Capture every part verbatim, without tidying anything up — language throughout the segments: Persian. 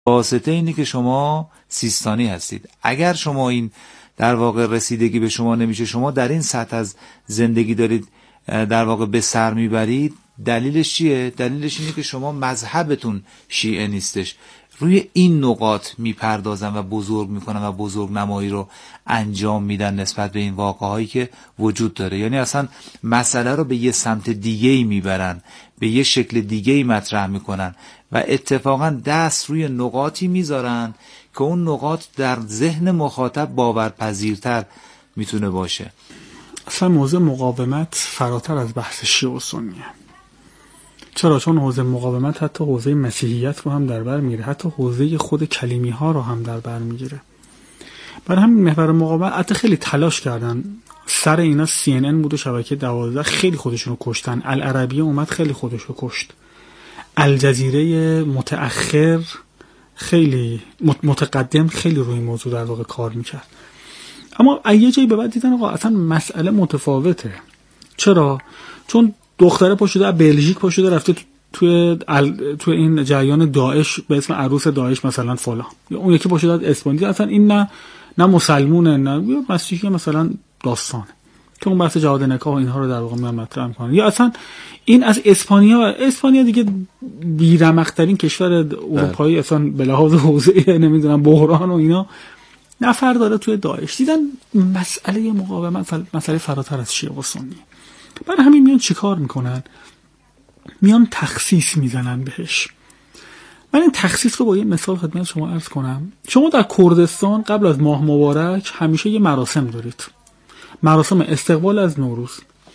واسطه اینه که شما سیستانی هستید. اگر شما این در واقع رسیدگی به شما نمیشه، شما در این سطح از زندگی دارید در واقع به سر میبرید، دلیلش چیه؟ دلیلش اینه که شما مذهبتون شیعه نیستش. روی این نقاط میپردازن و بزرگ میکنن و بزرگ نمایی رو انجام میدن نسبت به این واقعهایی که وجود داره. یعنی اصلا مسئله رو به یه سمت دیگه‌ای میبرن، به یه شکل دیگه‌ای مطرح میکنن و اتفاقا دست روی نقاطی میذارن که اون نقاط در ذهن مخاطب باورپذیرتر میتونه باشه. اصلا موضوع مقاومت فراتر از بحث شیعه و سنیه. چرا؟ چون حوزه مقاومت حتی حوزه مسیحیت رو هم در بر میگیره، حتی حوزه خود کلیمی ها رو هم در بر میگیره. برای همین محور مقاومت حتی خیلی تلاش کردن. سر اینا سی ان ان بود و شبکه دوازده خیلی خودشون رو کشتن. العربیه اومد خیلی خودش رو کشت. الجزیره متأخر خیلی متقدم خیلی روی این موضوع در واقع کار میکرد. اما یه جایی به بعد دیدن آقا اصلا مسئله متفاوته. چرا؟ چون دختره پا شده از بلژیک پا شده رفته توی توی این جریان داعش به اسم عروس داعش مثلا فلان، یا اون یکی پا شده از اسپانیا. اصلا این نه نه مسلمونه نه مسیحی، مثلا داستانه که اون بحث جهاد نکاح و اینها رو در واقع میان مطرح میکنن. یا اصلا این از اسپانیا اسپانیا دیگه بیرمق‌ترین کشور اروپایی اصلا به لحاظ حوزه نمیدونم بحران و اینا نفر داره توی داعش. دیدن مسئله مقاومت مسئله فراتر از شیعه و سنی. برای همین میان چیکار میکنن؟ میان تخصیص میزنن بهش. من این تخصیص رو با یه مثال خدمت شما عرض کنم. شما در کردستان قبل از ماه مبارک همیشه یه مراسم دارید، مراسم استقبال از نوروز.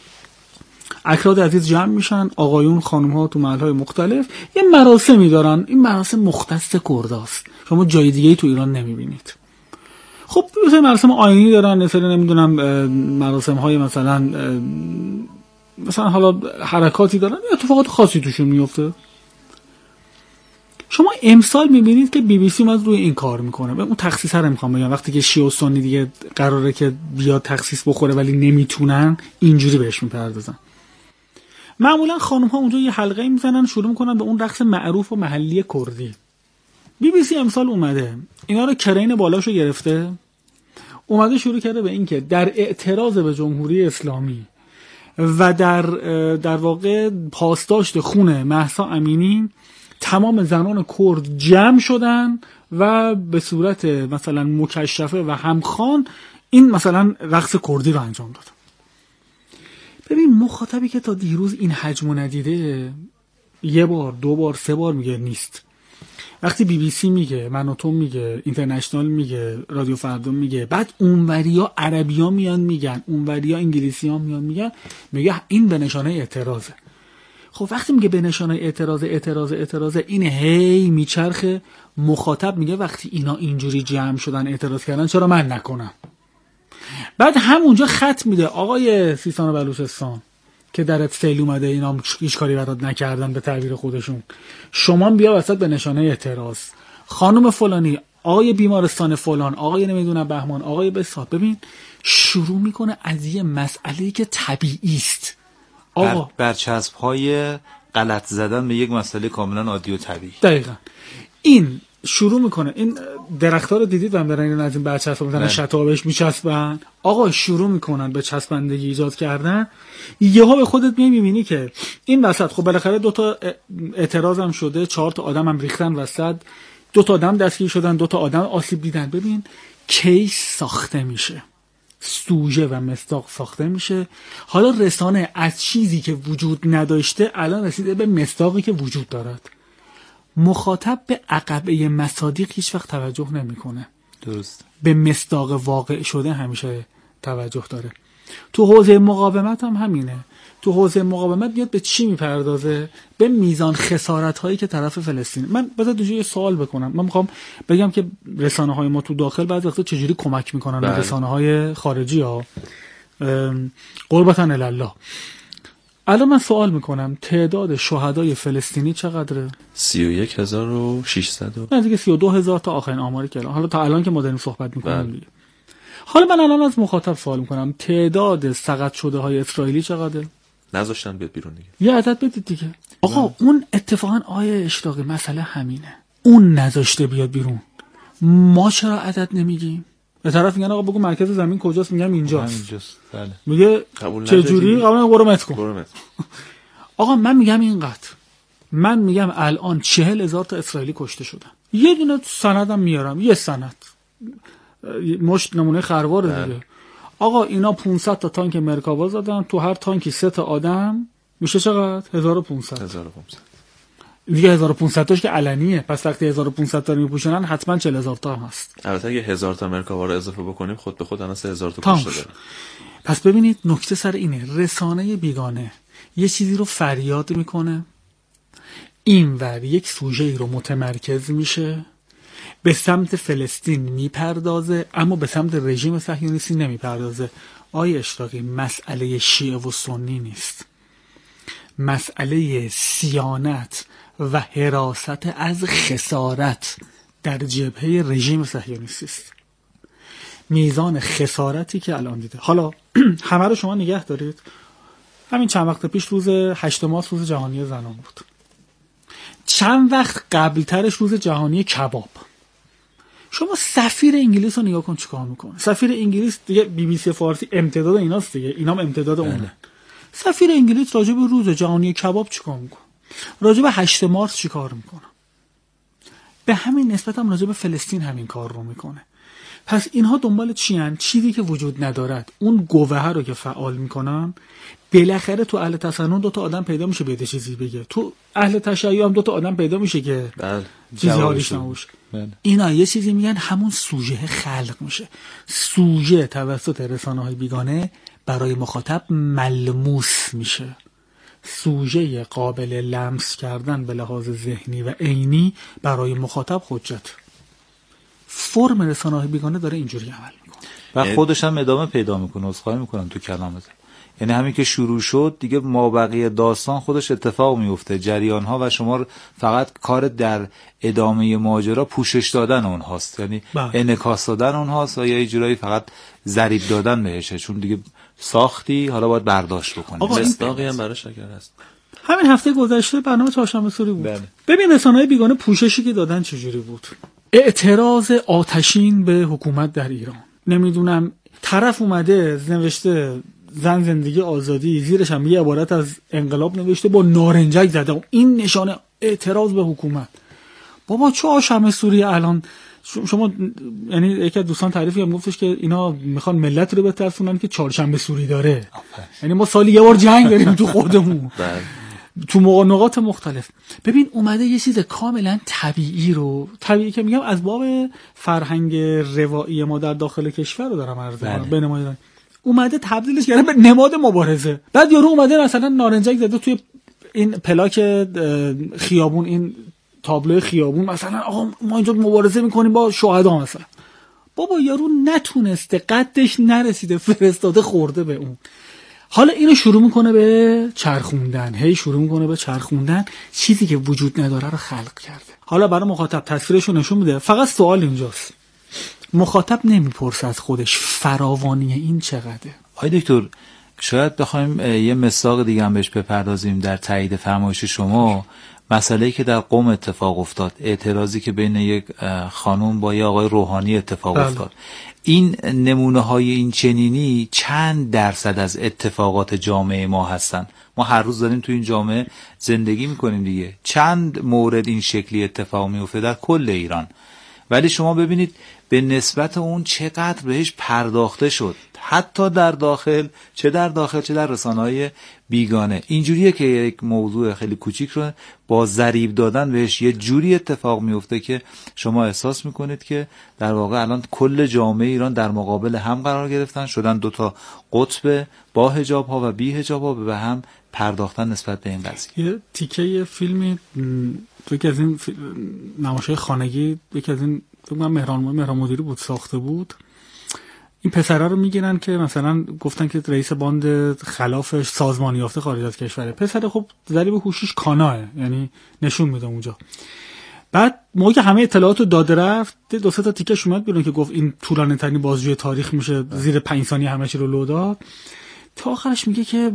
اکراد عزیز جمع میشن، آقایون خانم ها تو محل های مختلف یه مراسمی دارن. این مراسم مختص کرداست، شما جای دیگه ای تو ایران نمیبینید. خب مثلا مراسم آیینی دارن، مثلا نمیدونم مراسم های مثلا مثلا حالا حرکاتی دارن، اتفاقات خاصی توشون میفته. شما امسال میبینید که بی بی سی اومد روی این کار میکنه. به اون تخصیص رو میخوام بگم، وقتی که شیعه و سنی دیگه قراره که بیاد تخصیص بخوره ولی نمیتونن، اینجوری بهش میپردازن. معمولا خانم ها اونجا یه حلقه میزنن، شروع میکنن به اون رقص معروف و محلی کردی. بی بی سی امسال اومده اینا رو کرین بالاشو گرفته، اومده شروع کرده به این که در اعتراض به جمهوری اسلامی و در در واقع پاسداشت خون مهسا امینی تمام زنان کرد جمع شدن و به صورت مثلا مکشفه و همخوان این مثلا رقص کردی رو انجام دادن. ببین مخاطبی که تا دیروز این حجمو ندیده یه بار دو بار سه بار میگه نیست. وقتی بی بی سی میگه، من و تو میگه، اینترنشنال میگه، رادیو فردا میگه، بعد اونوریا عربیا میان میگن، اونوریا انگلیسی‌ها میان میگن، میگه این به نشانه اعتراضه. خب وقتی میگه به نشانه اعتراض اعتراض اعتراض این هی میچرخه، مخاطب میگه وقتی اینا اینجوری جمع شدن اعتراض کردن چرا من نکنم؟ بعد همونجا خط میده آقای سیستان و بلوچستان که درت فعل اومده اینا هیچ کاری برات نکردن به تعبیر خودشون، شما بیا وسط به نشانه اعتراض. خانم فلانی، آقای بیمارستان فلان، آقای نمیدونم بهمان، آقای بساط. ببین شروع میکنه از یه مسئله‌ای که طبیعی است. آقا بر برچسب های غلط زدن به یک مسئله کاملا عادی و طبیعی. دقیقاً این شروع میکنه. این درخت‌ها رو دیدید هم دارن از این برچسب میزنن، شتابش میچسبن. آقا شروع میکنن به چسبندگی ایجاد کردن. یهو به خودت میبینی که این وسط خب بالاخره دو تا اعتراض هم شده، چهار تا آدم هم ریختن وسط، دو تا آدم دستگیر شدن، دو تا آدم آسیب دیدن. ببین کیس ساخته میشه، سوژه و مصداق ساخته میشه. حالا رسانه از چیزی که وجود نداشته الان رسیده به مصداقی که وجود دارد. مخاطب به عقبه مصادیق هیچ وقت توجه نمیکنه. درست. به مصداق واقع شده همیشه توجه داره. تو حوزه مقاومت هم همینه. تو حوزه مقاومت میاد به چی میپردازه؟ به میزان خسارت هایی که طرف فلسطین. من بذار یه سوال بکنم. من میخوام بگم که رسانه های ما تو داخل بعضی وقتا چجوری کمک میکنن به رسانه های خارجی ها. قربتاً الله. الان من سوال میکنم تعداد شهدای فلسطینی چقدره؟ سی و یک هزار و ششصد. نزدیک سی و دو هزار تا آخرین آماری که الان حالا تا الان که ما داریم صحبت میکنیم دیگه. حالا من الان از مخاطب سوال میکنم تعداد سقط شده های اسرائیلی چقدره؟ نذاشتن بیاد بیرون دیگه. یه عدد بدید دیگه. آقا اون اتفاقا آیه اشتاقی مسئله همینه. اون نذاشته بیاد بیرون. ما چرا عدد نمیگیم؟ به طرف میگن آقا بگو مرکز زمین کجاست، میگم اینجاست. همینجاست. بله. میگه چه جوری؟ قبول برو متر کن. آقا من میگم اینقدر. من میگم الان چهل هزار تا اسرائیلی کشته شدن. یه دونه سندم میارم، یه سند. مشت نمونه خروار دیگه. آقا اینا پانصد تا تانک مرکاوا زدن، تو هر تانکی سه تا آدم، میشه چقدر؟ هزار و پانصد. هزار و پانصد. دیگه هزار و پانصد تاش که علنیه، پس وقتی هزار و پانصد تا رو میپوشونن حتما چهل هزار تا هم هست. البته اگه هزار تا مرکاوا رو اضافه بکنیم خود به خود الان سه هزار تا کشته داره. پس ببینید نکته سر اینه، رسانه بیگانه یه چیزی رو فریاد میکنه، اینور یک سوژه‌ای رو متمرکز میشه، به سمت فلسطین میپردازه، اما به سمت رژیم صهیونیستی نمیپردازه. آیه اشراقی، مسئله شیعه و سنی نیست، مسئله صیانت و حراست از خسارت در جبهه رژیم صهیونیستی است. میزان خسارتی که الان دیده، حالا همه رو شما نگه دارید. همین چند وقت پیش روز هشتم مارس روز جهانی زنان بود. چند وقت قبلترش روز جهانی کباب. شما سفیر انگلیس رو نگاه کن چیکار میکنه. سفیر انگلیس دیگه بی بی سی فارسی امتداد ایناست دیگه، اینام امتداد اونه. سفیر انگلیس راجع به روز جهانی کباب چیکار میکنه؟ راجع به هشتم مارس چیکار میکنه؟ به همین نسبت هم راجع به فلسطین همین کار رو میکنه. پس اینها دنبال چی هن؟ چیزی که وجود ندارد. اون گوهر رو که فعال میکنن، بالاخره تو اهل تسنن دو تا آدم پیدا میشه بیاد چیزی بگه، تو اهل تشیع هم دو تا آدم پیدا میشه که بله چیزی حالیش نباشه. اینا یه چیزی میگن، همون سوژه خلق میشه. سوژه توسط رسانه‌های بیگانه برای مخاطب ملموس میشه. سوژه قابل لمس کردن به لحاظ ذهنی و عینی برای مخاطب حجت. فرم رسانه‌های بیگانه داره اینجوری عمل میکنه و خودش هم ادامه پیدا میکنه. عذرخواهی میکنم تو کلامت، یعنی همین که شروع شد دیگه مابقی داستان خودش اتفاق میفته، جریان ها، و شما فقط کار در ادامه ماجرا پوشش دادن اونهاست، یعنی انعکاس دادن اونهاست و یا یه جورایی فقط ضریب دادن بهشه، چون دیگه ساختی حالا باید برداشت بکنی. مصداقی هم براش اگر هست. همین هفته گذشته برنامه چهارشنبه سوری بود. بله. ببین رسانه‌های بیگانه پوششی که دادن چجوری بود. اعتراض آتشین به حکومت در ایران. نمیدونم طرف اومده نوشته زن زندگی آزادی، زیرش هم یه عبارت از انقلاب نوشته با نارنجک زده. این نشانه اعتراض به حکومت. بابا چهارشنبه سوری الان شما، یعنی یکی از دوستان تعریفی هم گفتش که اینا میخوان ملت رو بترسونن که چهارشنبه سوری داره. یعنی ما سالی یه بار جنگ داریم تو خودمون تو نقاط مختلف. ببین اومده یه چیز کاملا طبیعی رو، طبیعی که میگم از باب فرهنگ روایی ما در داخل کشور رو دارم عرض می‌کنم، به نمایان اومده تبدیلش کرده به نماد مبارزه. بعد یارو اومده مثلا نارنجک زده توی این پلاک خیابون، این تابلو خیابون، مثلا آقا ما اینجا مبارزه میکنیم با شهدا مثلا. بابا یارو نتونسته، قدش نرسیده، فرستاده خورده به اون. حالا اینو شروع میکنه به چرخوندن، هی شروع میکنه به چرخوندن، چیزی که وجود نداره رو خلق کرده. حالا برای مخاطب تصویرشو نشون میده. فقط سوال اینجاست، مخاطب نمیپرسه از خودش فراوانی این چقدره. آقای دکتر شاید بخوایم یه مثال دیگه هم بهش بپردازیم در تایید فرمایش شما. مسئله‌ای که در قم اتفاق افتاد، اعتراضی که بین یک خانم با یه آقای روحانی اتفاق بله. افتاد، این نمونه های این چنینی چند درصد از اتفاقات جامعه ما هستن؟ ما هر روز داریم تو این جامعه زندگی میکنیم دیگه. چند مورد این شکلی اتفاق میفته در کل ایران؟ ولی شما ببینید به نسبت اون چقدر بهش پرداخته شد، حتی در داخل، چه در داخل چه در رسانه‌های بیگانه. اینجوریه که یک موضوع خیلی کوچیک رو با ضریب دادن بهش یه جوری اتفاق میفته که شما احساس میکنید که در واقع الان کل جامعه ایران در مقابل هم قرار گرفتن، شدن دوتا قطب با حجاب ها و بی حجاب ها به هم پرداختن نسبت به این قضیه. یه تیکه فیلمی یکی از این نمایش‌های خانگی، یکی از این فکر کنم مهران مهران مدیری بود ساخته بود. این پسرا رو میگیرن که مثلا گفتن که رئیس باند خلافش سازمانی یافته خارج از کشوره. پسر خب ذریب هوشیش کاناه، یعنی نشون میده اونجا. بعد موقعی که همه اطلاعاتو داده رفت، دو سه تا تیکش اومد بیرون که گفت این طولانی ترین بازجویی تاریخ میشه، زیر پنج ثانیه همه چی رو لو داد. تا آخرش میگه که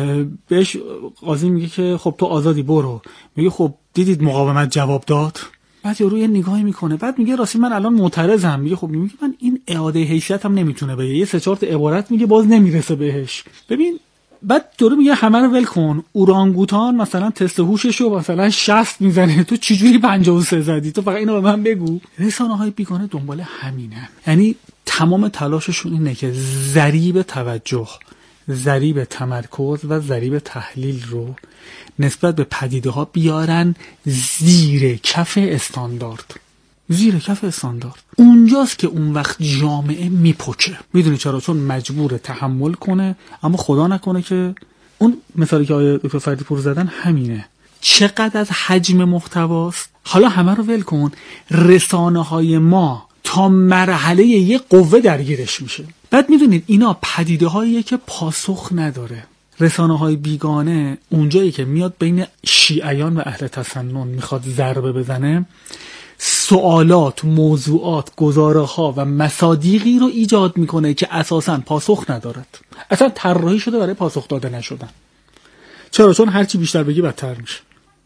بهش قاضی میگه که خب تو آزادی برو. میگه خب دیدید مقاومت جواب داد؟ بعد یارو یه نگاهی میکنه، بعد میگه راستی من الان معترضم. میگه خب میگه من این اعاده حیثیت هم نمیتونه بگه، یه سه چهار تا عبارت میگه باز نمیرسه بهش. ببین بعد یارو میگه همه رو ول کن، اورانگوتان مثلا تست هوششو مثلا شصت میزنه، تو چجوری پنجاه و سه زدی؟ تو فقط اینو به من بگو. رسانه‌های بیگانه دنبال همینه، یعنی تمام تلاششون اینه که ضریب توجه، ضریب تمرکز و ضریب تحلیل رو نسبت به پدیده ها بیارن زیر کف استاندارد. زیر کف استاندارد اونجاست که اون وقت جامعه میپکه. میدونی چرا؟ چون مجبور تحمل کنه، اما خدا نکنه که اون مثالی که آیه دکتر فردی پور زدن همینه. چقدر از حجم محتواست؟ حالا همه رو ول کن، رسانه های ما تا مرحله یه قوه درگیرش میشه. بعد میدونید اینا پدیده هاییه که پاسخ نداره. رسانه های بیگانه اونجایی که میاد بین شیعیان و اهل تسنن میخواد ضربه بزنه، سوالات، موضوعات، گزاره ها و مصادیقی رو ایجاد میکنه که اساساً پاسخ ندارد. اصلا طراحی شده برای پاسخ داده نشدن. چرا؟ چون هرچی بیشتر بگی بدتر میشه.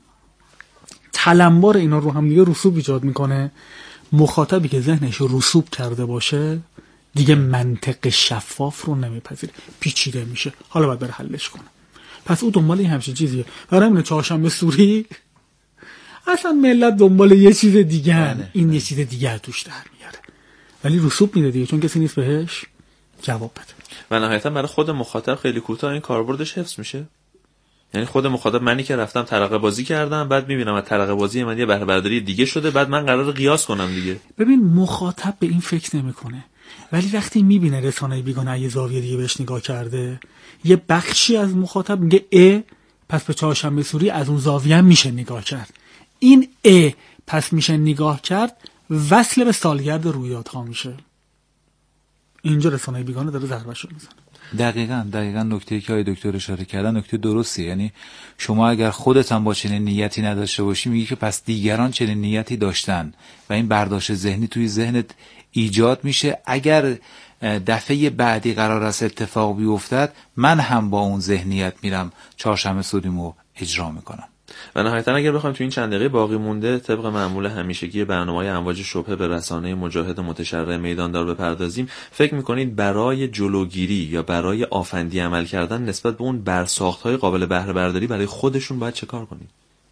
تلمبار اینا رو هم دیگه رسوب ایجاد میکنه. مخاطبی که ذهنش رسوب کرده باشه دیگه منطق شفاف رو نمیپذیره، پیچیده میشه، حالا باید بره حلش کنه. پس او دنبال این همچین چیزیه. برای همین چهارشنبه سوری اصلا ملت دنبال یه چیز دیگه هن. این یه چیز دیگه توش در میاره، ولی رسوب میده دیگه، چون کسی نیست بهش جواب بده. و نهایتا برای خود مخاطب خیلی کوتاه این کاربردش حفظ میشه. یعنی خود مخاطب، منی که رفتم ترقه بازی کردم، بعد میبینم از ترقه بازی من یه بهره برداری دیگه شده، بعد من قرار قیاس کنم دیگه. ببین مخاطب به این فکر نمیکنه، ولی وقتی میبینه رسانه بیگانه یه زاویه دیگه بهش نگاه کرده، یه بخشی از مخاطب میگه ا پس به چهارشنبه سوری از اون زاویه میشه نگاه کرد. این ا پس میشه نگاه کرد وصل به سالگرد رویدادها میشه. اینجا رسانه بیگانه داره ضربه‌شو میزنه. دقیقاً دقیقاً نکته‌ای که آقای دکتر اشاره کردن نکته درستیه. یعنی شما اگر خودت هم با چنین نیتی نداشته باشی، میگی که پس دیگران چنین نیتی داشتن و این برداشت ذهنی توی ذهنت ایجاد میشه. اگر دفعه بعدی قرار است اتفاق بیفتد، من هم با اون ذهنیت میرم چهارشنبه سوریمو اجرا میکنم. و نهایتا اگر بخوایم تو این چند دقیقه باقی مونده طبق معمول همیشگی برنامه‌های امواج شبهه به رسانه مجاهد متشرع میداندار بپردازیم، فکر می‌کنید برای جلوگیری یا برای آفندی عمل کردن نسبت به اون برساخت‌های قابل بهره برداری برای خودشون باید چه کار کنید؟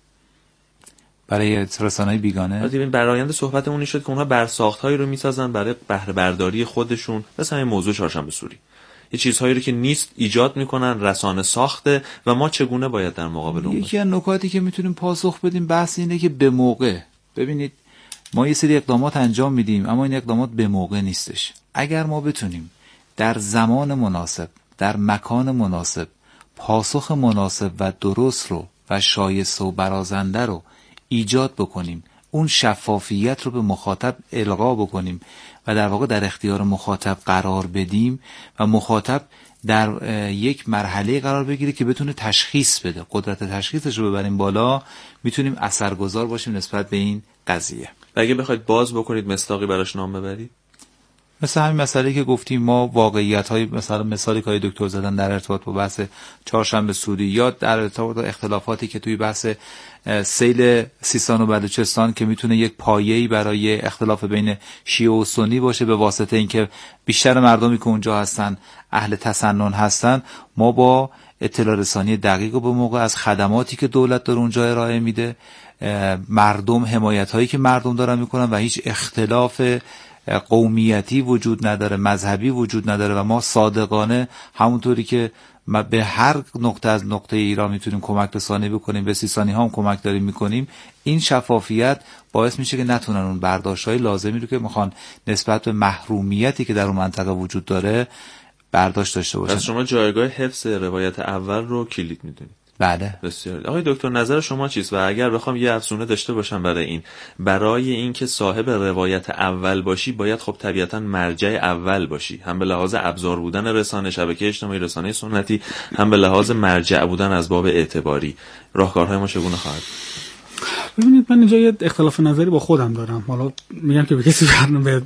برای رسانه‌های بیگانه ببین برآیند صحبتمون این شد که اونها برساخت‌هایی رو می‌سازن برای بهره برداری خودشون، مثلا این موضوع چهارشنبه سوری. یه چیزهایی رو که نیست ایجاد میکنن، رسانه ساخته، و ما چگونه باید در مقابل اون؟ یکی از نکاتی که میتونیم پاسخ بدیم بحث اینه که به موقع. ببینید ما یه سری اقدامات انجام میدیم، اما این اقدامات به موقع نیستش. اگر ما بتونیم در زمان مناسب، در مکان مناسب، پاسخ مناسب و درست رو و شایسته و برازنده رو ایجاد بکنیم، اون شفافیت رو به مخاطب القا بکنیم و در واقع در اختیار مخاطب قرار بدیم و مخاطب در یک مرحله قرار بگیره که بتونه تشخیص بده، قدرت تشخیصش رو ببریم بالا، میتونیم اثرگذار باشیم نسبت به این قضیه. و اگه بخواید باز بکنید مصداقی براش نام ببرید، مثل همین مسئله که گفتیم، ما واقعیت‌های مثلا مثالی که دکتر زدن در ارتباط با بحث چهارشنبه سوری یا در ارتباط با اختلافاتی که توی بحث سیل سیستان و بلوچستان که میتونه یک پایه‌ای برای اختلاف بین شیعه و سنی باشه به واسطه اینکه بیشتر مردمی که اونجا هستن اهل تسنن هستن، ما با اطلاع رسانی دقیق و به موقع از خدماتی که دولت داره اونجا ارائه میده، مردم حمایت‌هایی که مردم دارن میکنن و هیچ اختلاف قومیتی وجود نداره، مذهبی وجود نداره و ما صادقانه همونطوری که به هر نقطه از نقطه ایران میتونیم کمک رسانی بکنیم، به سیستانی ها هم کمک داریم میکنیم. این شفافیت باعث میشه که نتونن اون برداشت‌های لازمی رو که میخوان نسبت به محرومیتی که در اون منطقه وجود داره برداشت داشته باشن. پس شما جایگاه حفظ روایت اول رو کلید میدونید. بله. بسیار. آقای دکتر نظر شما چیست؟ و اگر بخوام یه افزونه داشته باشم برای این، برای این که صاحب روایت اول باشی باید خب طبیعتا مرجع اول باشی، هم به لحاظ ابزار بودن رسانه، شبکه اجتماعی، رسانه سنتی، هم به لحاظ مرجع بودن از باب اعتباری. راهکارهای ما چگونه خواهد؟ ببینید من اینجا یه اختلاف نظری با خودم دارم، حالا میگم که به کسی برنامه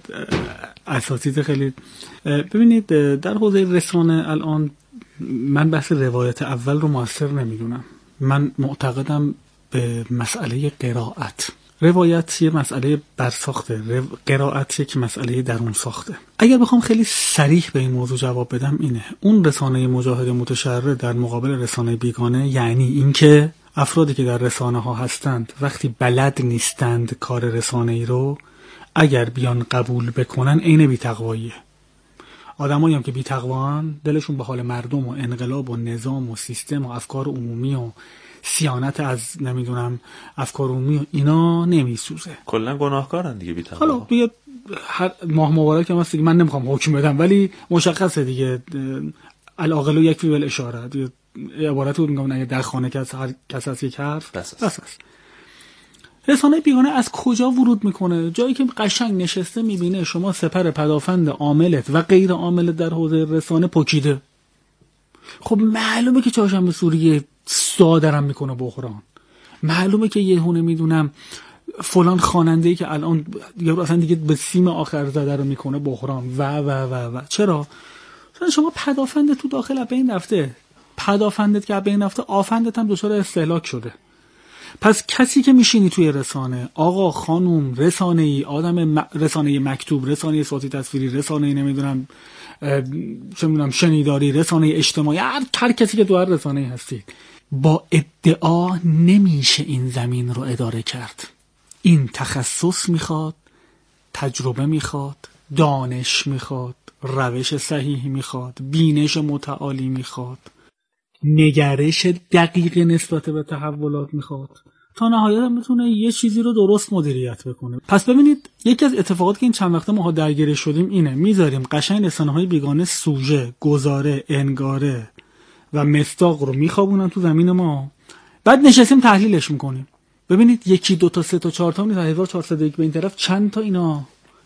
اساتید خیلی. ببینید در حوزه رسانه الان من بحث روایت اول رو موثر نمیدونم. من معتقدم به مسئله قرائت. روایت یه مسئله برساخته، رو... قرائت یک مسئله درون ساخته. اگر بخوام خیلی صریح به این موضوع جواب بدم اینه، اون رسانه مجاهد متشرع در مقابل رسانه بیگانه یعنی اینکه افرادی که در رسانه ها هستند وقتی بلد نیستند کار رسانه ای رو اگر بیان قبول بکنن عین بی‌تقواییه. آدمایی هم که بی‌تقوان دلشون به حال مردم و انقلاب و نظام و سیستم و افکار عمومی و صیانت از نمیدونم افکار عمومی و اینا نمیسوزه. کلا گناهکارن دیگه بی‌تقوا. حالا بیا هر ماه مبارک هم هست دیگه، من نمیخوام حکم بدم ولی مشخصه دیگه، العاقل یکفی بالاشاره دیگه، عبارت بود میگم اگه در خانه کس هر کس از یک حرف بس است. بس است. رسانه بیگانه از کجا ورود میکنه؟ جایی که قشنگ نشسته میبینه شما سپر پدافند عاملت و غیر عاملت در حوزه رسانه پکیده. خب معلومه که چهارشنبه سوریه صادرم میکنه بحران، معلومه که یهو نمیدونم فلان خواننده‌ای که الان دیگه اصلا دیگه به سیم آخر زده رو میکنه بحران و و و و چرا؟ چون شما پدافند تو داخل بین رفته، پدافندت که بین رفته، آفندت هم دچار استهلاک شده. پس کسی که میشینی توی رسانه، آقا خانوم، رسانه‌ای، آدم م... رسانه مکتوب، رسانه صوتی تصویری، رسانه نمیدونم چه میدونم شنیداری، رسانه اجتماعی، هر, هر کسی که تو هر رسانه‌ای هستی، با ادعا نمیشه این زمین رو اداره کرد. این تخصص میخواد، تجربه میخواد، دانش میخواد، روش صحیح میخواد، بینش متعالی میخواد، نگرش دقیق نسبت به تحولات میخواد، تا نهایت هم بتونه یه چیزی رو درست مدیریت بکنه. پس ببینید یکی از اتفاقاتی که این چند وقته ما درگیر شدیم اینه، میذاریم قشنگ رسانه‌های بیگانه سوژه، گزاره، انگاره و مصداق رو میخوابونن تو زمین ما، بعد نشستیم تحلیلش میکنیم. ببینید یکی دو تا سه تا چهار تا نیست، هزار و چهارصد و یک به این طرف چند تا اینا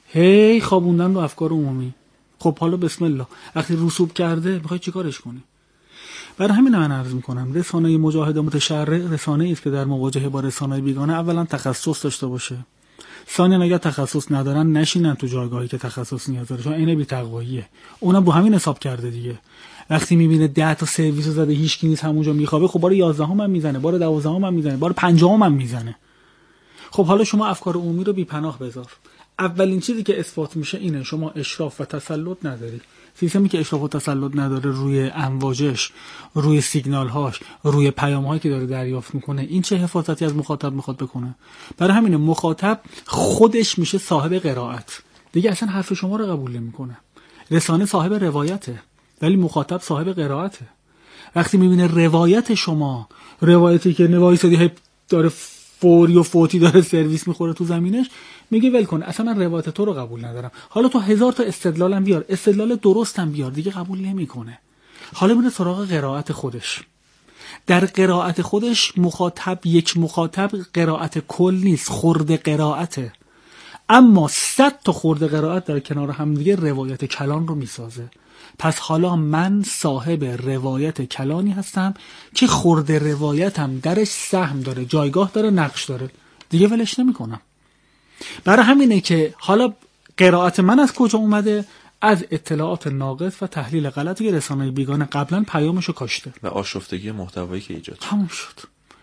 هی خوابوندن رو افکار عمومی. خب حالا بسم الله، وقتی رسوب کرده میخوای چیکارش کنی؟ برای همین من عرض میکنم رسانه مجاهد متشرع رسانه‌ای است که در مواجهه با رسانه بیگانه اولا تخصص داشته باشه، ثانیا اگر تخصص ندارن نشینن تو جایگاهی که تخصص نیاز داره، چون عین بی‌تقواییه. اونم با همین حساب کرده دیگه. وقتی میبینه ده تا سرویس زده هیچکی نیست همونجا میخوابه، خب بار یازدهم هم میزنه، بار دوازدهم هم میزنه، بار پنجم هم میزنه. خب حالا شما افکار عمومی رو بی‌پناه بذار. اولین چیزی که اثبات میشه اینه شما اشراف و تسلط نداری. سیستمی که اشراف و تسلط نداره روی امواجش، روی سیگنال هاش، روی پیام هایی که داره دریافت میکنه، این چه حفاظتی از مخاطب میخواد بکنه؟ برای همین مخاطب خودش میشه صاحب قرائت، دیگه اصلا حرف شما رو قبول نمیکنه. رسانه صاحب روایته ولی مخاطب صاحب قرائته. وقتی میبینه روایت شما، روایتی که نوایسادی داره فوری و فوتی داره سرویس میخوره تو زمینش، میگه ول کن، اصلا من روایت تو رو قبول ندارم. حالا تو هزار تا استدلالم بیار، استدلال درستم بیار، دیگه قبول نمیکنه. حالا میره سراغ قرائت خودش. در قرائت خودش مخاطب یک مخاطب قرائت کل نیست، خرد قرائته. اما صد تا خرد قرائت در کنار هم دیگه روایت کلان رو میسازه. پس حالا من صاحب روایت کلانی هستم که خرد روایتم درش سهم داره، جایگاه داره، نقش داره، دیگه ولش نمی کنم. برای همینه که حالا قرائت من از کجا اومده؟ از اطلاعات ناقص و تحلیل غلطی که رسانه‌های بیگانه قبلا پیامشو کاشته و آشفتگی محتوایی که ایجاد تموم شد.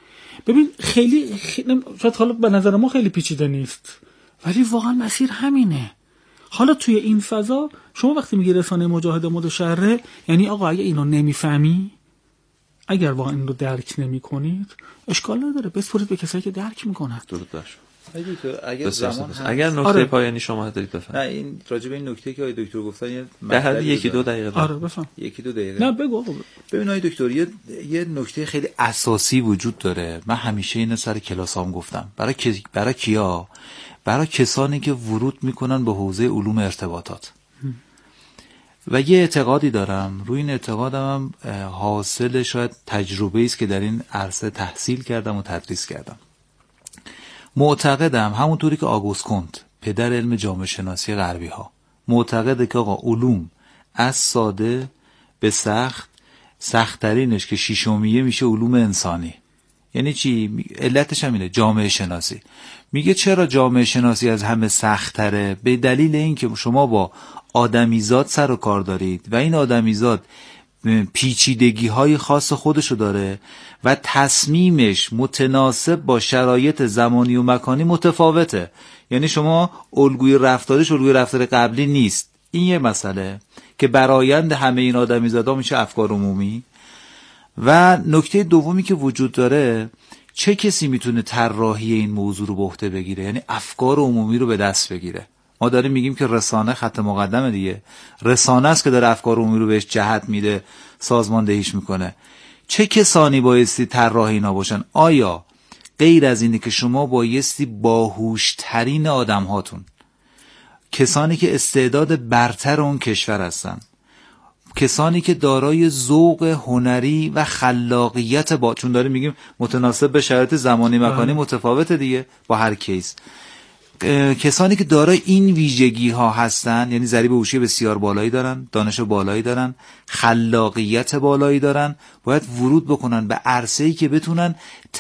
ببین خیلی, خیلی شاید حالا به نظر ما خیلی پیچیده نیست ولی واقعا مسیر همینه. حالا توی این فضا شما وقتی میگی رسانه مجاهد متشرع، یعنی آقا اگه اینو نمیفهمی، اگر واقعا این رو درک نمی کنید، اشکال نداره بسپرید به کسایی که درک میکنن. درود بر شما. اگر زمان هست. اگر نکته آره. پایانی شما دارید بفرمایید. نه این راجع به این نکته که آقای دکتر گفتن به حد یکی دو دقیقه آره بفهم. یکی دو دقیقه. نه بگو آقا. ببین آقای دکتر یه یه نکته خیلی اساسی وجود داره. من همیشه اینو سر کلاسام گفتم. برای کی برای کیا؟ برای کسانی که ورود میکنن به حوزه علوم ارتباطات. و یه اعتقادی دارم، روی این اعتقادم هم حاصل شاید تجربه‌ای است که در این عرصه تحصیل کردم و تدریس کردم. معتقدم همونطوری که آگوست کنت پدر علم جامعه شناسی غربی ها معتقده که آقا علوم از ساده به سخت، سخت‌ترینش که شیشمیه میشه علوم انسانی. یعنی چی؟ علتش هم اینه، جامعه شناسی. میگه چرا جامعه شناسی از همه سخت‌تره؟ به دلیل اینکه شما با آدمیزاد سر و کار دارید و این آدمیزاد پیچیدگی های خاص خودشو داره و تصمیمش متناسب با شرایط زمانی و مکانی متفاوته. یعنی شما الگوی رفتارش الگوی رفتار قبلی نیست. این یه مسئله که برآیند همه این آدمیزادا میشه افکار عمومی. و نکته دومی که وجود داره، چه کسی میتونه طراحی این موضوع رو به عهده بگیره، یعنی افکار عمومی رو به دست بگیره. ما داریم میگیم که رسانه خط مقدمه دیگه، رسانه است که داره افکار عمومی رو بهش جهت میده، سازماندهیش میکنه. چه کسانی بایستی طراح اینا باشن؟ آیا غیر از اینه که شما بایستی باهوشترین آدم هاتون، کسانی که استعداد برتر اون کشور هستن، کسانی که دارای ذوق هنری و خلاقیت با، چون داریم میگیم متناسب به شرایط زمانی مکانی متفاوته دیگه با هر کیس، کسانی که دارای این ویژگی ها هستن، یعنی ضریب هوشی بسیار بالایی دارن، دانش بالایی دارن، خلاقیت بالایی دارن، باید ورود بکنن به عرصه‌ای که بتونن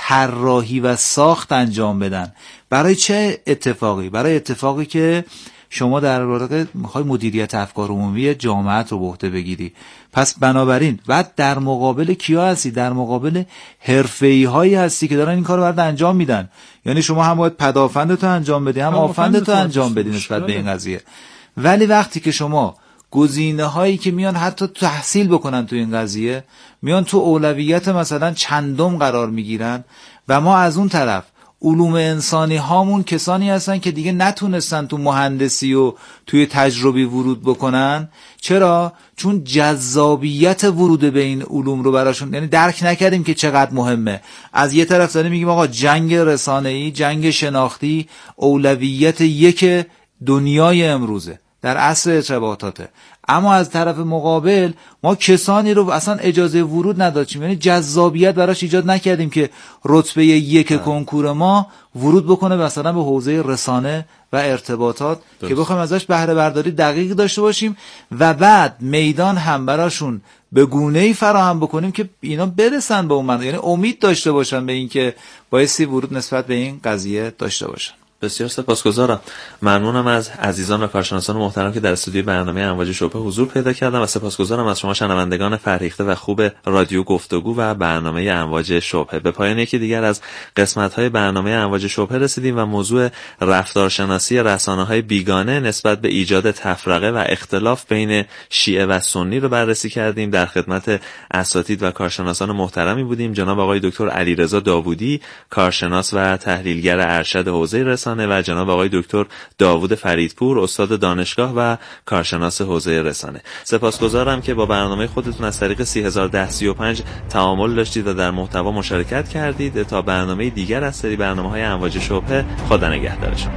طراحی و ساخت انجام بدن. برای چه اتفاقی؟ برای اتفاقی که شما در واقع میخوای مدیریت افکار عمومی جامعه رو به عهده بگیری. پس بنابراین بعد در مقابل کیا هستی؟ در مقابل حرفه‌ای هایی هستی که دارن این کارو برات انجام میدن. یعنی شما هم باید پدافندتو انجام بدی، هم آفندتو انجام بدی نسبت به این قضیه. ولی وقتی که شما گزینه هایی که میان حتی تحصیل بکنن تو این قضیه، میان تو اولویت مثلا چندم قرار میگیرن و ما از اون طرف علوم انسانی هامون کسانی هستن که دیگه نتونستن تو مهندسی و توی تجربی ورود بکنن. چرا؟ چون جذابیت ورود به این علوم رو براشون، یعنی درک نکردیم که چقدر مهمه. از یه طرف داریم میگیم آقا جنگ رسانه‌ای، جنگ شناختی اولویت یک دنیای امروزه، در عصر ارتباطاته. اما از طرف مقابل ما کسانی رو اصلا اجازه ورود ندادیم، یعنی جذابیت براش ایجاد نکردیم که رتبه یک کنکور ما ورود بکنه مثلا به حوزه رسانه و ارتباطات درست. که بخوایم ازش بهره برداری دقیق داشته باشیم و بعد میدان هم براشون به گونه‌ای فراهم بکنیم که اینا برسن به اون من، یعنی امید داشته باشن به این که بایستی ورود نسبت به این قضیه داشته باشن. بسیار سپاسگزارم. ممنونم از عزیزان و کارشناسان محترم که در استودیو برنامه امواج شبهه حضور پیدا کردن و سپاسگزارم از شما شنوندگان فرهیخته و خوب رادیو گفتگو و برنامه امواج شبهه. به پایان یکی دیگر از قسمت‌های برنامه امواج شبهه رسیدیم و موضوع رفتارشناسی رسانه‌های بیگانه نسبت به ایجاد تفرقه و اختلاف بین شیعه و سنی رو بررسی کردیم. در خدمت اساتید و کارشناسان محترمی بودیم، جناب آقای دکتر علیرضا داوودی، کارشناس و تحلیلگر ارشد حوزه رسانه، و جناب آقای دکتر داوود فریدپور، استاد دانشگاه و کارشناس حوزه رسانه. سپاسگزارم که با برنامه خودتون از طریق سه هزار و ده سی و پنج تعامل داشتید و در محتوا مشارکت کردید. تا برنامه دیگر از سری برنامه‌های امواج شبهه، خدا نگهدارشون.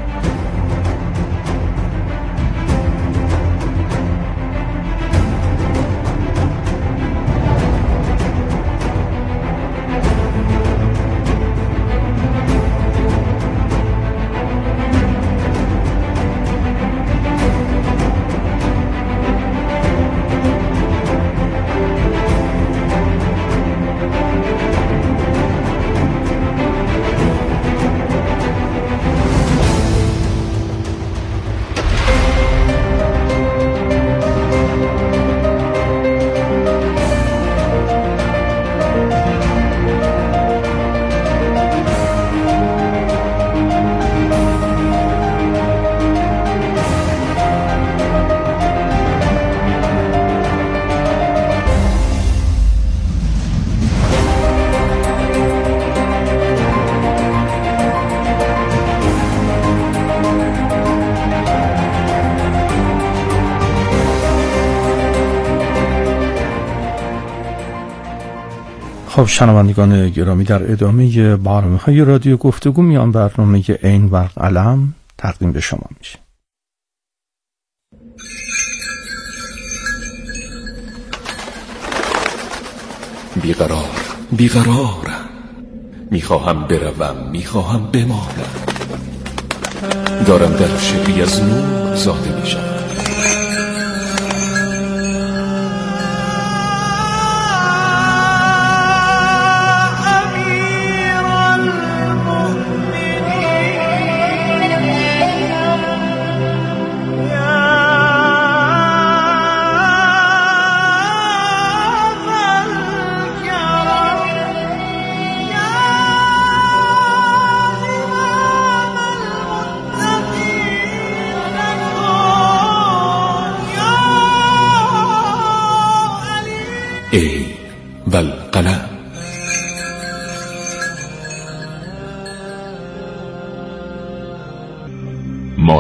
خب شنوندگان گرامی، در ادامه برنامه‌های رادیو گفتگو میان برنامه عین و قلم تقدیم به شما میشه. بیقرار بیقرارم، میخواهم بروم میخواهم بمانم، دارم در شبی از نور زاده میشم.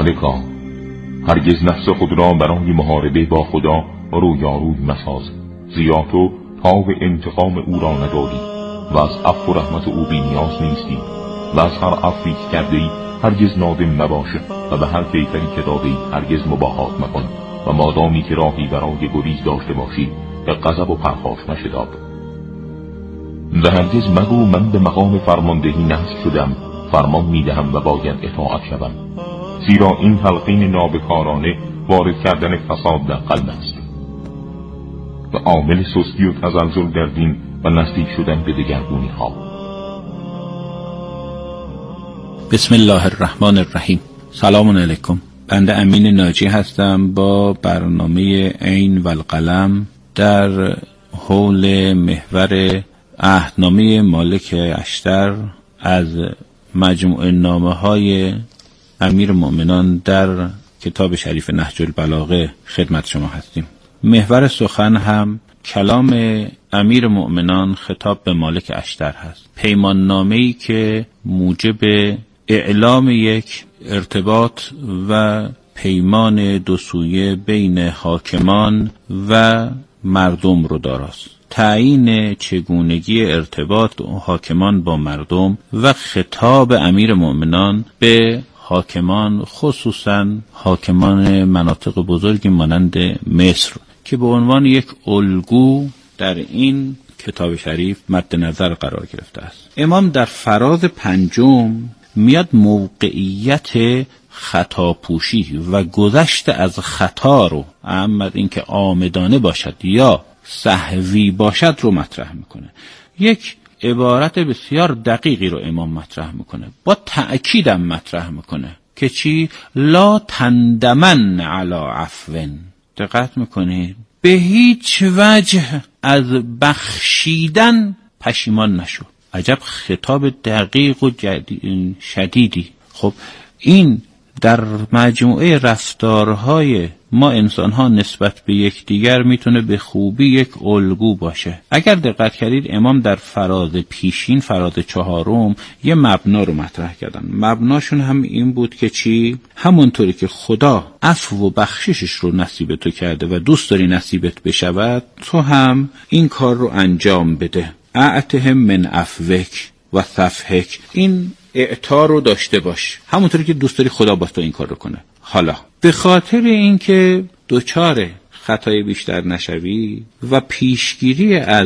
مالکا، هرگز نفس خود را برای محاربه با خدا رویاروی مساز، زیرا تو تاب انتقام او را نداری و از عفو و رحمت او بی نیاز نیستی و از هر عفوی که کرده‌ای هرگز نادم مباش و به هر کیفری که داده‌ای هرگز مباهات مکن و مادامی که راهی برای گریز داشته باشی به غضب و پرخاش مشتاب. و هرگز مگو من به مقام فرماندهی نصب شدم، فرمان میدهم و باید اطاعت شوم، زیرا این تلقین نابکارانه وارد کردن فساد در قلب است و عامل سستی و تزلزل در دین و نزدیک شدن به دگرگونی ها. بسم الله الرحمن الرحیم. سلام علیکم. بنده امین ناجی هستم با برنامه عین و القلم در حول محور عهدنامه مالک اشتر از مجموعه نامه های امیر مؤمنان در کتاب شریف نهج البلاغه خدمت شما هستیم. محور سخن هم کلام امیر مؤمنان خطاب به مالک اشتر هست، پیمان نامه‌ای که موجب اعلام یک ارتباط و پیمان دو سویه بین حاکمان و مردم رو داراست، تعیین چگونگی ارتباط حاکمان با مردم و خطاب امیر مؤمنان به حاکمان، خصوصا حاکمان مناطق بزرگی مانند مصر که به عنوان یک الگو در این کتاب شریف مد نظر قرار گرفته است. امام در فراز پنجم میاد موقعیت خطاپوشی و گذشت از خطا رو، اما اینکه عامدانه باشد یا سهوی باشد رو مطرح میکنه. یک عبارت بسیار دقیقی رو امام مطرح میکنه، با تأکیدم مطرح میکنه که چی؟ لا تندمن علی عفوین. دقت میکنید؟ به هیچ وجه از بخشیدن پشیمان نشو. عجب خطاب دقیق و شدیدی. خب این در مجموعه رفتارهای ما انسان‌ها نسبت به یکدیگر میتونه به خوبی یک الگو باشه. اگر دقت کردید امام در فراز پیشین، فراز چهارم، یه مبنا رو مطرح کردن. مبناشون هم این بود که چی؟ همونطوری که خدا عفو و بخششش رو نصیب تو کرده و دوست داری نصیبت بشود، تو هم این کار رو انجام بده. اعتهم من عفوک و صفحک. این اعطا رو داشته باش، همونطوری که دوست داری خدا با تو این کار رو کنه. حالا به خاطر اینکه دوچار خطای بیشتر نشوی و پیشگیری از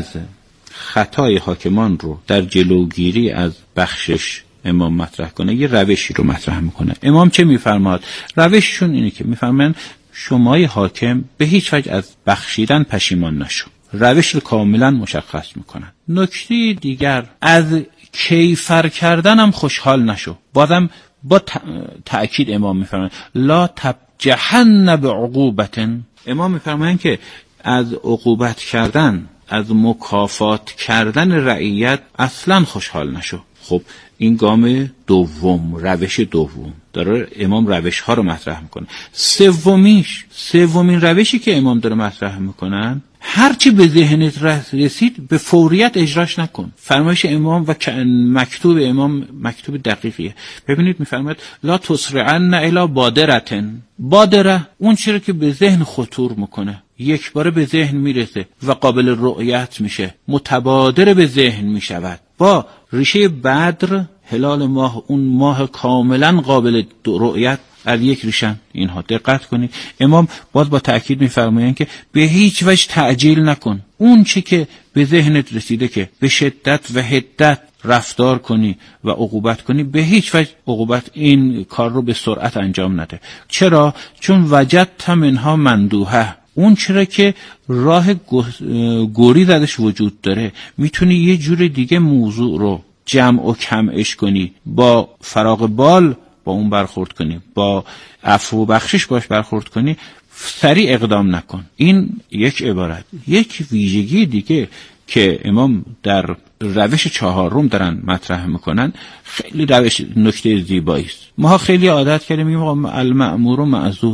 خطای حاکمان رو در جلوگیری از بخشش امام مطرح کنه، یه روشی رو مطرح میکنه. امام چه میفرماد؟ روششون اینه که میفرمان شمای حاکم به هیچ وجه از بخشیدن پشیمان نشو. روش رو کاملا مشخص میکنن. نکته دیگر، از کیفر کردنم خوشحال نشو. بازم با تأکید امام میفرمایند لا تبجحن بعقوبت. امام میفرمایند که از عقوبت کردن، از مکافات کردن رعیت اصلا خوشحال نشو. خب این گام دوم، روش دوم داره امام روش ها رو مطرح میکنه. سومیش، سومین روشی که امام داره مطرح میکنن، هرچی به ذهنت رسید به فوریت اجراش نکن. فرمایش امام و مکتوب امام مکتوب دقیقیه. ببینید میفرماید لا تسرعن الی بادرتن. بادره اون چیزی که به ذهن خطور میکنه، یک باره به ذهن میرسه و قابل رؤیت میشه، متبادر به ذهن میشود. با ریشه بدر، هلال ماه، اون ماه کاملا قابل رؤیت از یک ریشن. اینها دقت کنید. امام باز با تأکید میفرمایند که به هیچ وجه تعجیل نکن. اون چی که به ذهنت رسیده که به شدت و حدت رفتار کنی و عقوبت کنی، به هیچ وجه عقوبت این کار رو به سرعت انجام نده. چرا؟ چون وجدت منها مندوحه. اون چرا که راه گوری زدش وجود داره، میتونی یه جور دیگه موضوع رو جمع و کمش کنی، با فراغ بال با اون برخورد کنی، با عفو و بخشش باش برخورد کنی، سریع اقدام نکن. این یک عبارت. یک ویژگی دیگه که امام در روش چهارم دارن مطرح میکنن، خیلی روش نکته زیبایی است. ما خیلی عادت کردیم میگیم المأمور معذور.